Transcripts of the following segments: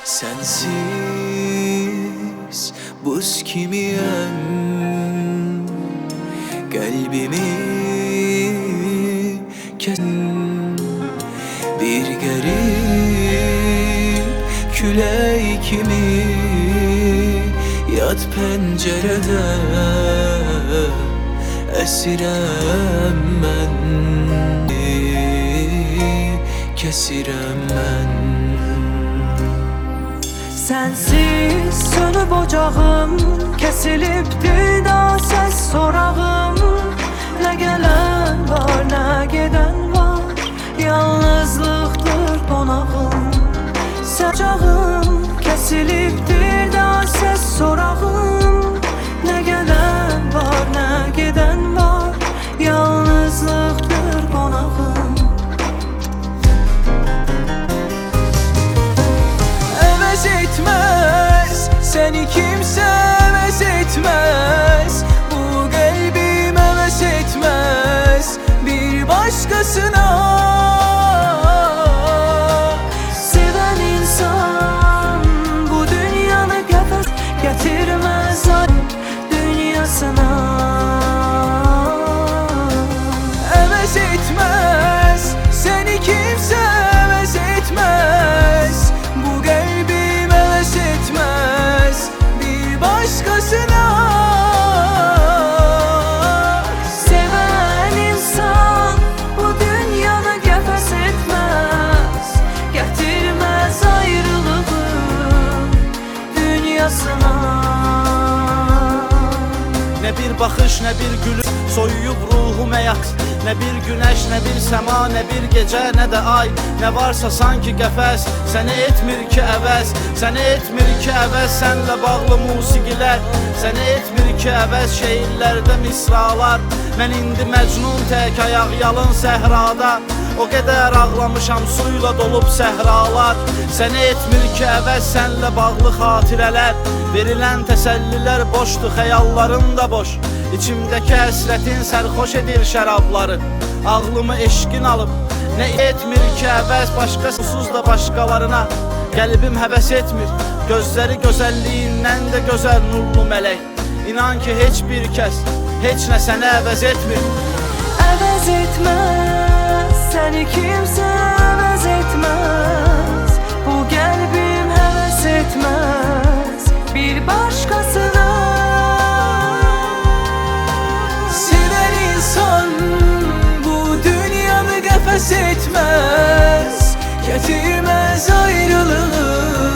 Sensiz buz kimiyem, kalbimi kesin. Bir garip küley kimi yat pencerede esirem ben, kesirem ben. Sensiz sönüp ocağım, kesilipdi da ses sorağım. Ne gelen var ne giden var, yalnızlıktır konağım. Sen ocağım, kesilipdi da ses sorağım. Ne gelen var ne giden var, yalnızlıktır konağım. Etmez, seni kimse heves etmez. Bu kalbim heves etmez bir başkasına. Seven insan bu dünyanı kefes getirmez dünyasına. Heves etmez, seni kimse heves etmez. Bu kalbim heves etmez bir başkasına. Seven insan bu dünyanı kefes etmez, getirmez ayrılığı dünyasına. Ne bir bakış, ne bir gülüş soyuyup ruhum həyat. Ne bir güneş, ne bir sema, ne bir gece, ne de ay. Ne varsa sanki qəfəs, səni etmir ki əvəz. Səni etmir ki əvəz, sənlə bağlı musiqilər. Səni etmir ki əvəz, şeirlərdə misralar. Mən indi məcnun tək ayaq yalın səhrada. O qədər ağlamışam, suyla dolub səhralar. Səni etmir ki əvəz, sənlə bağlı xatirələr. Verilən təsəllilər boşdur, xəyalların da boş. İçimdəki həsrətin sərxoş edir şərabları. Ağlımı eşqin alıb, nə etmir ki əvəz, başqasız da başqalarına. Qəlbim həvəs etmir, gözləri gözəlliyindən də gözəl nurlu mələk. İnan ki heç bir kəs, heç nə səni əvəz etmir. Əvəz etməz, səni kimsə əvəz etməz. Bu qəlbim həvəs etməz bir başqasına. Seven insan bu dünyanı qəfəs etmez, getirmez ayrılığı.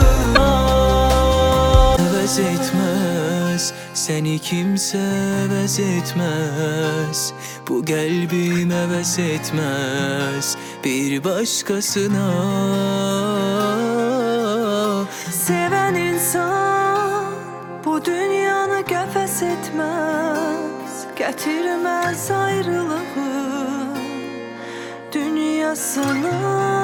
Heves etmez, seni kimse heves etmez. Bu kalbim heves etmez bir başkasına. Seven insan bu dünyanı qəfəs etməz, getirmez ayrılığı dünyasına.